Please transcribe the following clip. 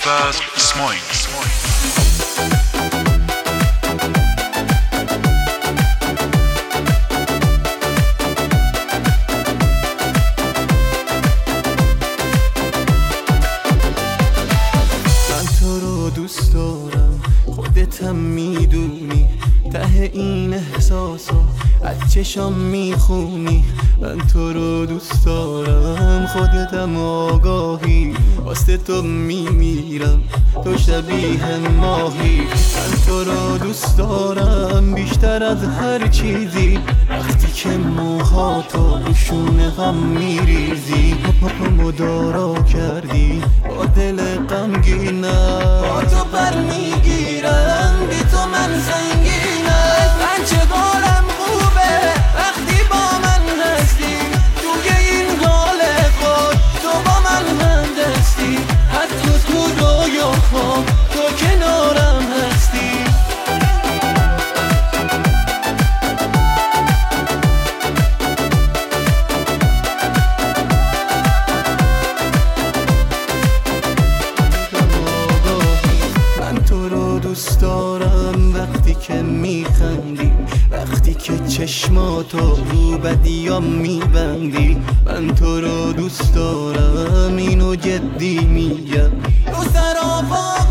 ابوالفضل اسماعیل. دوست دارم خودتم میدونی، ته این احساسا از چشام میخونی. من تو رو دوست دارم خودتم آگاهی، واسه تو میمیرم تو شبیه ماهی. من تو رو دوست دارم بیشتر از هر چیزی، وقتی که موهاتو روشونه غم میریزی. مدارا کردی با دل غمگینم، با تو پر میگیرم بی تو من سنگینم. من چه حالم خوبه وقتی با من هستی، توی این حال خود تو با من همدستی. حتی تو رویاها تو کنارم هستی. دوست دارم وقتی که میخندی، وقتی که چشماتو رو بدیام میبندی. من تو رو دوست دارم اینو جدی میگم. تو سراپا